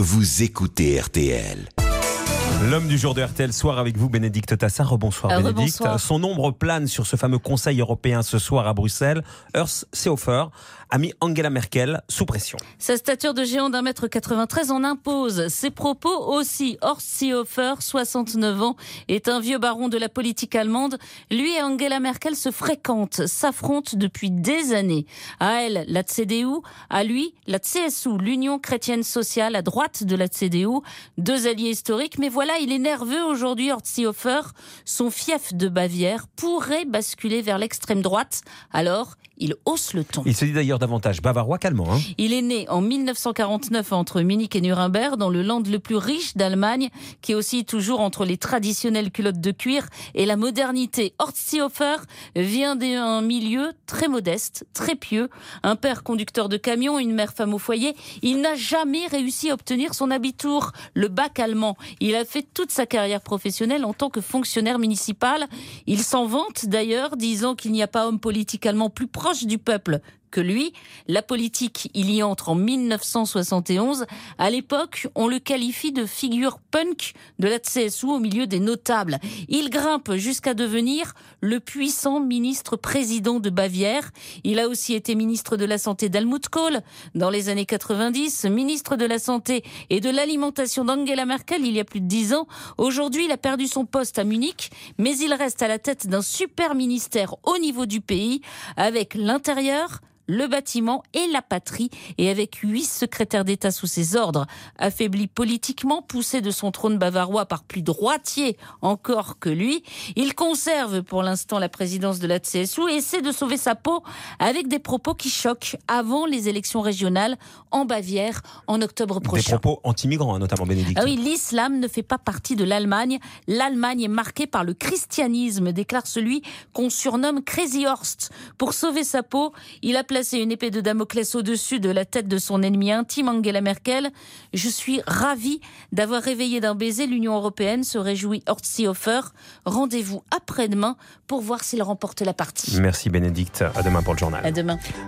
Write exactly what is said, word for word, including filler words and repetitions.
vous écoutez R T L. L'homme du jour de R T L Soir avec vous, Bénédicte Tassard. Rebonsoir Euh, Bénédicte. rebonsoir. Son ombre plane sur ce fameux Conseil européen ce soir à Bruxelles. Horst Seehofer a mis Angela Merkel sous pression. Sa stature de géant d'un mètre quatre-vingt-treize en impose. Ses propos aussi. Horst Seehofer, soixante-neuf ans, est un vieux baron de la politique allemande. Lui et Angela Merkel se fréquentent, s'affrontent depuis des années. À elle, la C D U. À lui, la C S U, l'Union chrétienne sociale, à droite de la C D U. Deux alliés historiques, mais voilà, il est nerveux aujourd'hui, Horst Seehofer. Son fief de Bavière pourrait basculer vers l'extrême droite. Alors, il hausse le ton. Il se dit d'ailleurs davantage bavarois qu'allemand. Hein. Il est né en mille neuf cent quarante-neuf entre Munich et Nuremberg, dans le land le plus riche d'Allemagne, qui est aussi toujours entre les traditionnelles culottes de cuir et la modernité. Horst Seehofer vient d'un milieu très modeste, très pieux. Un père conducteur de camion, une mère femme au foyer. Il n'a jamais réussi à obtenir son Abitur, le bac allemand. Il a fait toute sa carrière professionnelle en tant que fonctionnaire municipal. Il s'en vante d'ailleurs, disant qu'il n'y a pas homme politique allemand plus proche du peuple que lui. La politique, il y entre en mille neuf cent soixante et onze. À l'époque, on le qualifie de figure punk de la C S U au milieu des notables. Il grimpe jusqu'à devenir le puissant ministre-président de Bavière. Il a aussi été ministre de la Santé d'Helmut Kohl dans les années quatre-vingt-dix, ministre de la Santé et de l'Alimentation d'Angela Merkel il y a plus de dix ans. Aujourd'hui, il a perdu son poste à Munich, mais il reste à la tête d'un super ministère au niveau du pays, avec l'intérieur, le bâtiment et la patrie, et avec huit secrétaires d'État sous ses ordres. Affaibli politiquement, poussé de son trône bavarois par plus droitier encore que lui, il conserve pour l'instant la présidence de la C S U et essaie de sauver sa peau avec des propos qui choquent avant les élections régionales en Bavière en octobre prochain. Des propos anti-migrants, hein, notamment Bénédicte. Ah oui, l'islam ne fait pas partie de l'Allemagne. L'Allemagne est marquée par le christianisme, déclare celui qu'on surnomme Crazy Horst. Pour sauver sa peau, il a placé une épée de Damoclès au-dessus de la tête de son ennemi intime, Angela Merkel. Je suis ravi d'avoir réveillé d'un baiser l'Union européenne, se réjouit Horst Seehofer. Rendez-vous après-demain pour voir s'il remporte la partie. Merci Bénédicte. À demain pour le journal. À demain.